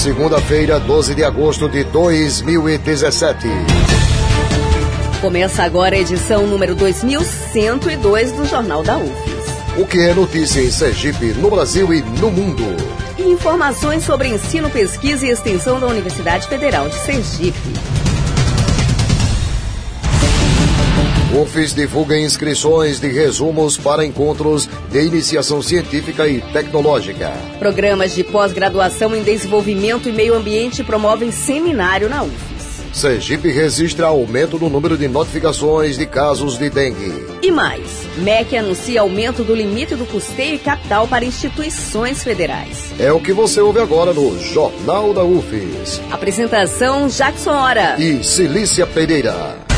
segunda-feira, 12 de agosto de 2017. Começa agora a edição número 2102 do Jornal da UFES. O que é notícia em Sergipe, no Brasil e no mundo? E informações sobre ensino, pesquisa e extensão da Universidade Federal de Sergipe. UFES divulga inscrições de resumos para encontros de iniciação científica e tecnológica. Programas de pós-graduação em desenvolvimento e meio ambiente promovem seminário na UFES. Sergipe registra aumento no número de notificações de casos de dengue. E mais, MEC anuncia aumento do limite do custeio e capital para instituições federais. É o que você ouve agora no Jornal da UFES. Apresentação Jackson Hora e Cilícia Pereira.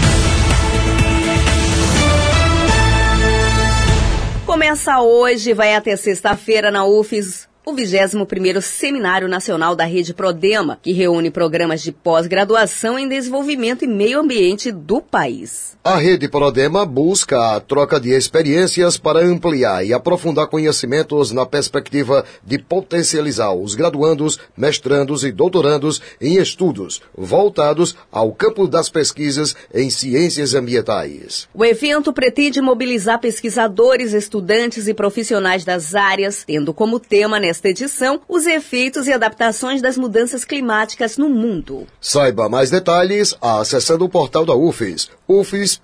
Começa hoje e vai até sexta-feira na UFES o 21º Seminário Nacional da Rede Prodema, que reúne programas de pós-graduação em desenvolvimento e meio ambiente do país. A Rede Prodema busca a troca de experiências para ampliar e aprofundar conhecimentos na perspectiva de potencializar os graduandos, mestrandos e doutorandos em estudos voltados ao campo das pesquisas em ciências ambientais. O evento pretende mobilizar pesquisadores, estudantes e profissionais das áreas, tendo como tema nesta edição os efeitos e adaptações das mudanças climáticas no mundo. Saiba mais detalhes acessando o portal da UFES, ufes.br.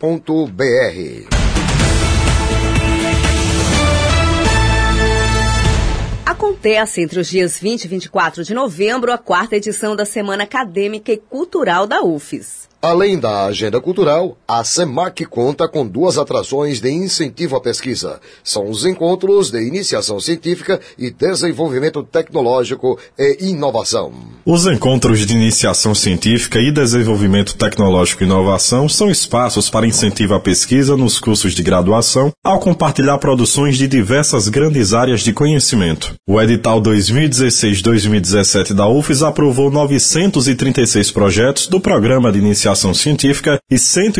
Acontece entre os dias 20 e 24 de novembro a 4ª edição da Semana Acadêmica e Cultural da UFES. Além da agenda cultural, a SEMAC conta com 2 atrações de incentivo à pesquisa. São os encontros de iniciação científica e desenvolvimento tecnológico e inovação. Os encontros de iniciação científica e desenvolvimento tecnológico e inovação são espaços para incentivo à pesquisa nos cursos de graduação, ao compartilhar produções de diversas grandes áreas de conhecimento. O edital 2016-2017 da UFES aprovou 936 projetos do Programa de Iniciação Científica e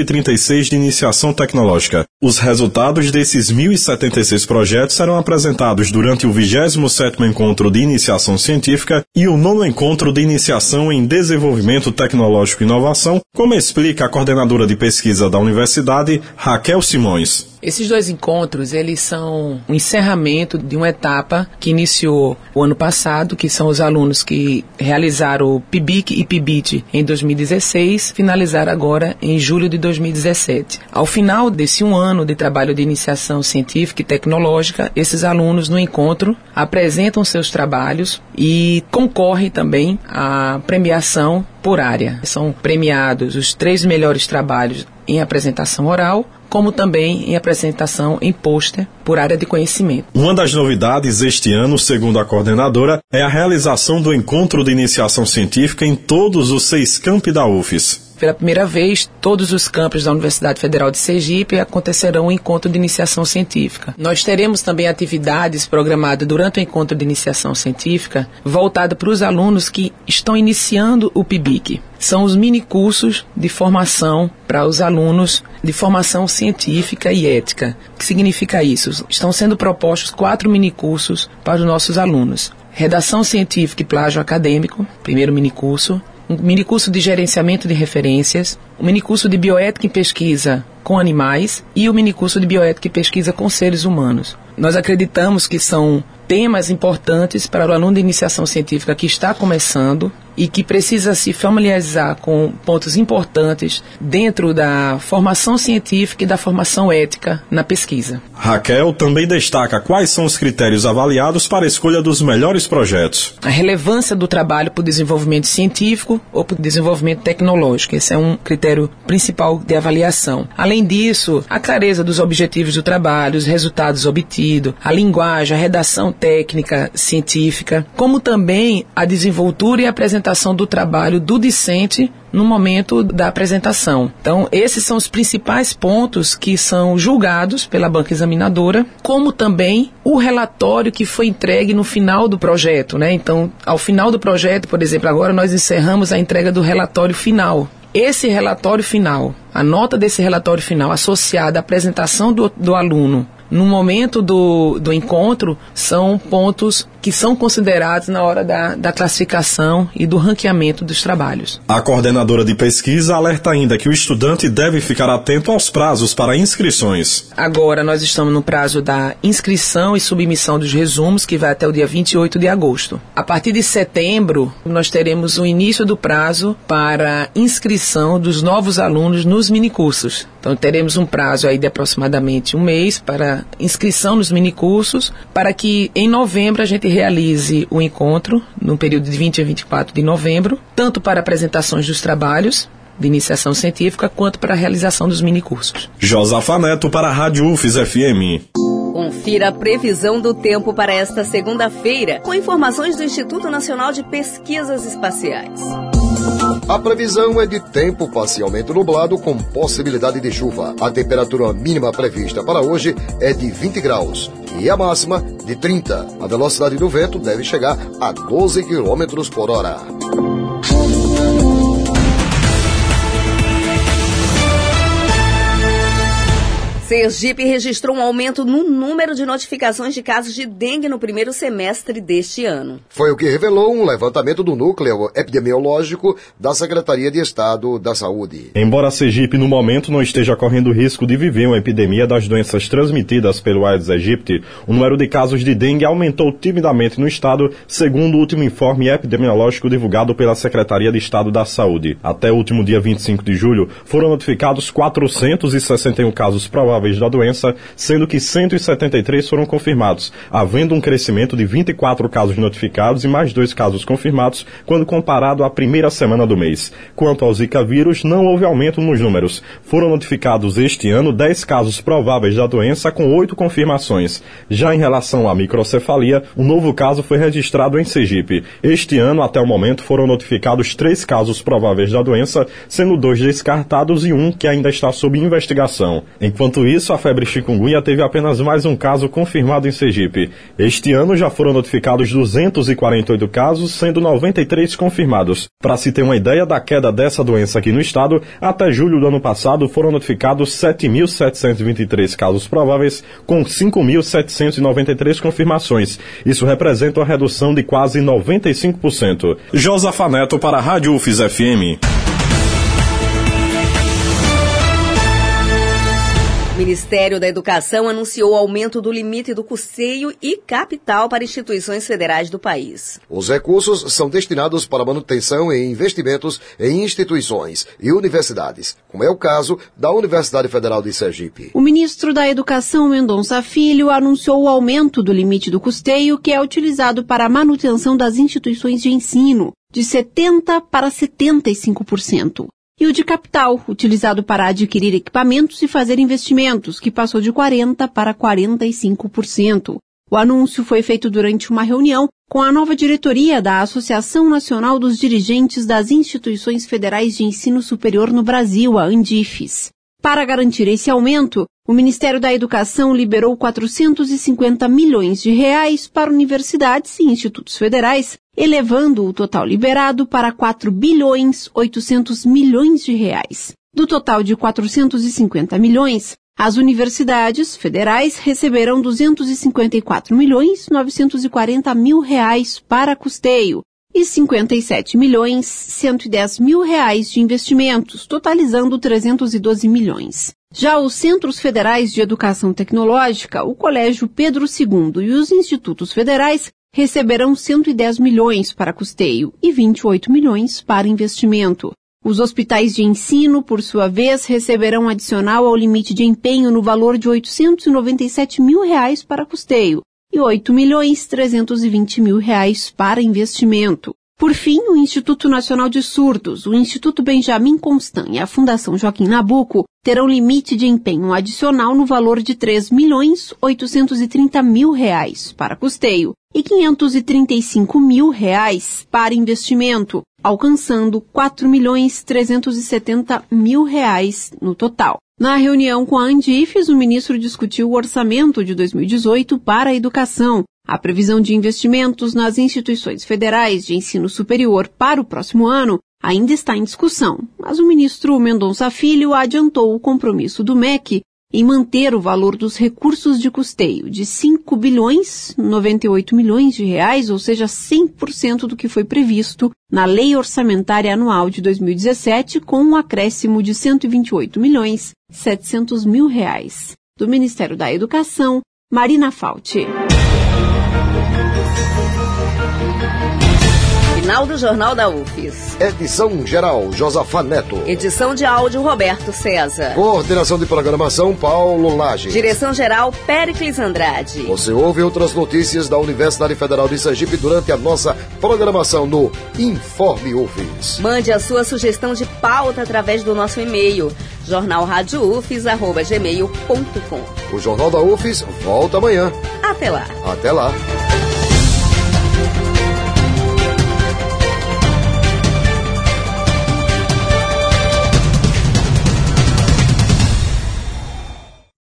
136 de Iniciação Tecnológica. Os resultados desses 1.076 projetos serão apresentados durante o 27º Encontro de Iniciação Científica e o 9º Encontro de Iniciação em Desenvolvimento Tecnológico e Inovação, como explica a coordenadora de pesquisa da Universidade, Raquel Simões. Esses 2 encontros, eles são o encerramento de uma etapa que iniciou o ano passado, que são os alunos que realizaram o PIBIC e PIBIT em 2016, finalizaram agora em julho de 2017. Ao final desse um ano de trabalho de iniciação científica e tecnológica, esses alunos no encontro apresentam seus trabalhos e concorrem também à premiação por área. São premiados os 3 melhores trabalhos em apresentação oral, como também em apresentação em pôster por área de conhecimento. Uma das novidades este ano, segundo a coordenadora, é a realização do Encontro de Iniciação Científica em todos os 6 campi da UFES. Pela primeira vez, todos os campos da Universidade Federal de Sergipe acontecerão um encontro de iniciação científica. Nós teremos também atividades programadas durante o encontro de iniciação científica voltadas para os alunos que estão iniciando o PIBIC. São os minicursos de formação para os alunos de formação científica e ética. O que significa isso? Estão sendo propostos 4 minicursos para os nossos alunos. Redação científica e plágio acadêmico, primeiro minicurso. Um minicurso de gerenciamento de referências, um minicurso de bioética e pesquisa com animais e o minicurso de bioética e pesquisa com seres humanos. Nós acreditamos que são temas importantes para o aluno de iniciação científica que está começando e que precisa se familiarizar com pontos importantes dentro da formação científica e da formação ética na pesquisa. Raquel também destaca quais são os critérios avaliados para a escolha dos melhores projetos. A relevância do trabalho para o desenvolvimento científico ou para o desenvolvimento tecnológico. Esse é um critério principal de avaliação. Além disso, a clareza dos objetivos do trabalho, os resultados obtidos, a linguagem, a redação técnica, científica, como também a desenvoltura e a apresentação do trabalho do discente no momento da apresentação. Então, esses são os principais pontos que são julgados pela banca examinadora, como também o relatório que foi entregue no final do projeto, né? Então, ao final do projeto, por exemplo, agora nós encerramos a entrega do relatório final. Esse relatório final, a nota desse relatório final associada à apresentação do aluno no momento do encontro, são pontos que são considerados na hora da classificação e do ranqueamento dos trabalhos. A coordenadora de pesquisa alerta ainda que o estudante deve ficar atento aos prazos para inscrições. Agora nós estamos no prazo da inscrição e submissão dos resumos, que vai até o dia 28 de agosto. A partir de setembro, nós teremos o início do prazo para inscrição dos novos alunos nos minicursos. Então teremos um prazo aí de aproximadamente um mês para inscrição nos minicursos, para que em novembro a gente realize o encontro, no período de 20 a 24 de novembro, tanto para apresentações dos trabalhos de iniciação científica, quanto para a realização dos minicursos. Josafa Neto para a Rádio UFES FM. Confira a previsão do tempo para esta segunda-feira, com informações do Instituto Nacional de Pesquisas Espaciais. A previsão é de tempo parcialmente nublado com possibilidade de chuva. A temperatura mínima prevista para hoje é de 20 graus e a máxima de 30. A velocidade do vento deve chegar a 12 km por hora. Sergipe registrou um aumento no número de notificações de casos de dengue no primeiro semestre deste ano. Foi o que revelou um levantamento do Núcleo Epidemiológico da Secretaria de Estado da Saúde. Embora Sergipe, no momento, não esteja correndo risco de viver uma epidemia das doenças transmitidas pelo Aedes aegypti, o número de casos de dengue aumentou timidamente no estado, segundo o último informe epidemiológico divulgado pela Secretaria de Estado da Saúde. Até o último dia 25 de julho, foram notificados 461 casos prováveis da doença, sendo que 173 foram confirmados, havendo um crescimento de 24 casos notificados e mais 2 casos confirmados quando comparado à primeira semana do mês. Quanto ao Zika vírus, não houve aumento nos números. Foram notificados este ano 10 casos prováveis da doença com 8 confirmações. Já em relação à microcefalia, um novo caso foi registrado em Sergipe. Este ano, até o momento, foram notificados 3 casos prováveis da doença, sendo 2 descartados e 1 que ainda está sob investigação. Enquanto isso, a febre chikungunya teve apenas mais um caso confirmado em Sergipe. Este ano já foram notificados 248 casos, sendo 93 confirmados. Para se ter uma ideia da queda dessa doença aqui no estado, até julho do ano passado foram notificados 7.723 casos prováveis, com 5.793 confirmações. Isso representa uma redução de quase 95%. Josafa Neto para a Rádio UFES FM. O Ministério da Educação anunciou o aumento do limite do custeio e capital para instituições federais do país. Os recursos são destinados para manutenção e investimentos em instituições e universidades, como é o caso da Universidade Federal de Sergipe. O ministro da Educação, Mendonça Filho, anunciou o aumento do limite do custeio que é utilizado para a manutenção das instituições de ensino, de 70% para 75%. E o de capital, utilizado para adquirir equipamentos e fazer investimentos, que passou de 40% para 45%. O anúncio foi feito durante uma reunião com a nova diretoria da Associação Nacional dos Dirigentes das Instituições Federais de Ensino Superior no Brasil, a ANDIFES. Para garantir esse aumento, o Ministério da Educação liberou 450 milhões de reais para universidades e institutos federais, elevando o total liberado para 4 bilhões 800 milhões de reais. Do total de 450 milhões, as universidades federais receberão 254 milhões 940 mil reais para custeio e 57 milhões 110 mil reais de investimentos, totalizando 312 milhões. Já os Centros Federais de Educação Tecnológica, o Colégio Pedro II e os institutos federais receberão 110 milhões para custeio e 28 milhões para investimento. Os hospitais de ensino, por sua vez, receberão adicional ao limite de empenho no valor de 897 mil reais para custeio e 8 milhões 320 mil reais para investimento. Por fim, o Instituto Nacional de Surdos, o Instituto Benjamin Constant e a Fundação Joaquim Nabuco terão limite de empenho adicional no valor de 3 milhões 830 mil reais para custeio e 535 mil reais para investimento, alcançando 4 milhões 370 mil reais no total. Na reunião com a ANDIFES, o ministro discutiu o orçamento de 2018 para a educação. A previsão de investimentos nas instituições federais de ensino superior para o próximo ano ainda está em discussão, mas o ministro Mendonça Filho adiantou o compromisso do MEC em manter o valor dos recursos de custeio de 5 bilhões 98 milhões de reais, ou seja, 100% do que foi previsto na Lei Orçamentária Anual de 2017, com um acréscimo de 128 milhões 700 mil reais. Do Ministério da Educação, Marina Fauci. Final do Jornal da UFES. Edição geral, Josafá Neto. Edição de áudio, Roberto César. Coordenação de programação, Paulo Lage. Direção geral, Péricles Andrade. Você ouve outras notícias da Universidade Federal de Sergipe durante a nossa programação no Informe UFES. Mande a sua sugestão de pauta através do nosso e-mail, jornalradioufes@gmail.com. O Jornal da UFES volta amanhã. Até lá. Até lá.